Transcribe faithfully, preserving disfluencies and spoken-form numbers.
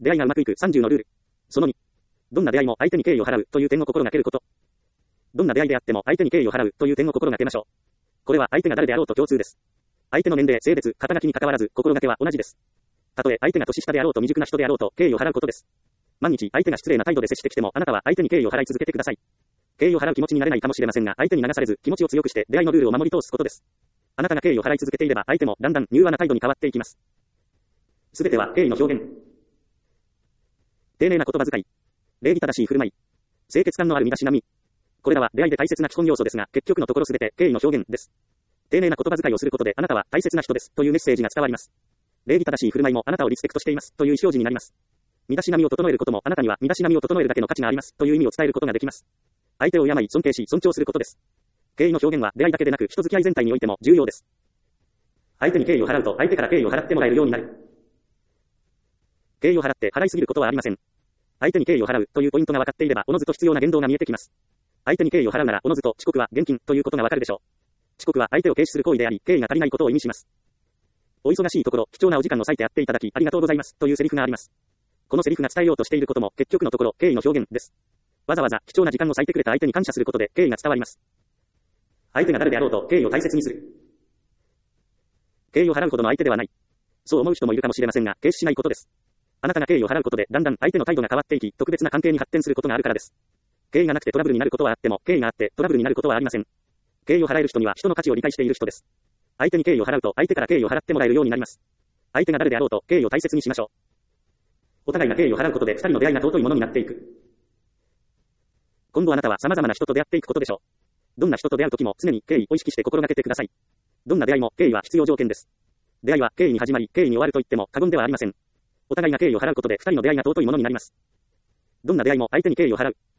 出会いがうまくいくさんじゅうのルール。そのに。どんな出会いも相手に敬意を払うという点を心がけること。どんな出会いであっても相手に敬意を払うという点を心がけましょう。これは相手が誰であろうと共通です。相手の年齢、性別、肩書きに関わらず心がけは同じです。たとえ相手が年下であろうと未熟な人であろうと敬意を払うことです。万日相手が失礼な態度で接してきてもあなたは相手に敬意を払い続けてください。敬意を払う気持ちになれないかもしれませんが相手に流されず気持ちを強くして出会いのルールを守り通すことです。あなたが敬意を払い続けていれば相手もだんだん柔和な態度に変わっていきます。すべては敬意の表現。丁寧な言葉遣い。礼儀正しい振る舞い。清潔感のある身だしなみ。これらは出会いで大切な基本要素ですが結局のところすべて敬意の表現です。丁寧な言葉遣いをすることであなたは大切な人ですというメッセージが伝わります。礼儀正しい振る舞いもあなたをリスペクトしていますという意思表示になります。身だしなみを整えることもあなたには身だしなみを整えるだけの価値がありますという意味を伝えることができます。相手を敬い尊敬し尊重することです。敬意の表現は出会いだけでなく人付き合い全体においても重要です。相手に敬意を払うと相手から敬意を払ってもらえるようになる。敬意を払って払いすぎることはありません。相手に敬意を払うというポイントが分かっていればおのずと必要な言動が見えてきます。相手に敬意を払うならおのずと遅刻は厳禁ということがわかるでしょう。遅刻は相手を軽視する行為であり敬意が足りないことを意味します。お忙しいところ貴重なお時間を割いてやっていただきありがとうございますというセリフがあります。このセリフが伝えようとしていることも結局のところ敬意の表現です。わざわざ貴重な時間を割いてくれた相手に感謝することで敬意が伝わります。相手が誰であろうと敬意を大切にする。敬意を払うほどの相手ではない。そう思う人もいるかもしれませんが軽視しないことです。あなたが敬意を払うことでだんだん相手の態度が変わっていき特別な関係に発展することがあるからです。敬意がなくてトラブルになることはあっても敬意があってトラブルになることはありません。敬意を払える人には人の価値を理解している人です。相手に敬意を払うと相手から敬意を払ってもらえるようになります。相手が誰であろうと敬意を大切にしましょう。お互いが敬意を払うことで二人の出会いが尊いものになっていく。今後あなたは様々な人と出会っていくことでしょう。どんな人と出会うときも常に敬意を意識して心がけてください。どんな出会いも敬意は必要条件です。出会いは敬意に始まり敬意に終わると言っても過言ではありません。お互いが敬意を払うことで二人の出会いが尊いものになります。どんな出会いも相手に敬意を払う。